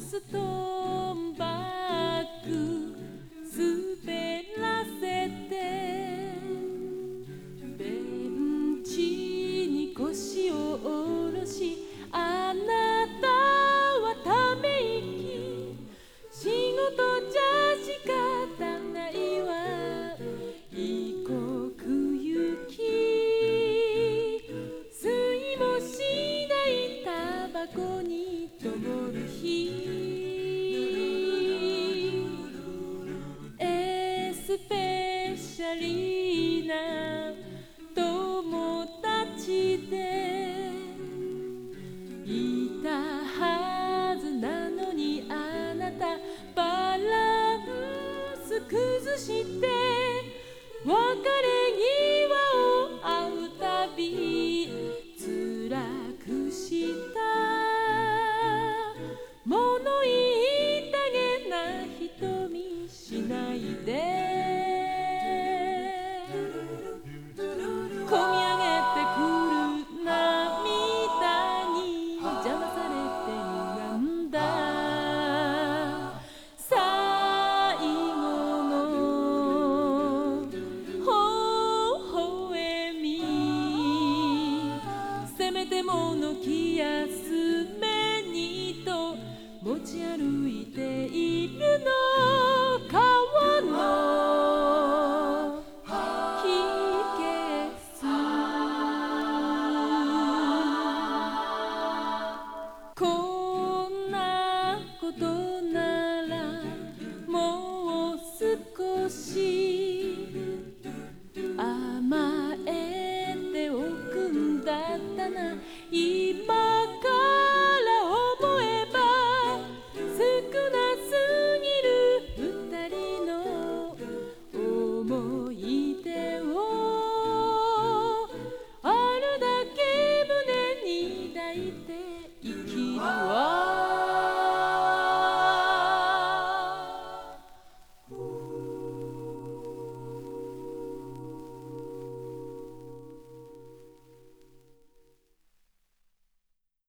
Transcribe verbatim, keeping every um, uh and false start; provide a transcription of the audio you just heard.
ストーンバッグ滑らせてベンチに腰を下ろしあなたはため息仕事じゃ仕方ないわ異国行き吸いもしないタバコに灯る日エスペシャリーな友達でいたはずなのにあなたバランス崩して別れ際を会うたび辛くした物言いたげな瞳しないでこみ上げてくる涙に邪魔されて歪んだ最後の微笑みせめてもの気休めにと持ち歩いているの川の火消すこんなことならもう少し甘えておくんだったな今から思えば少なすぎる二人の思い出をあるだけ胸に抱いて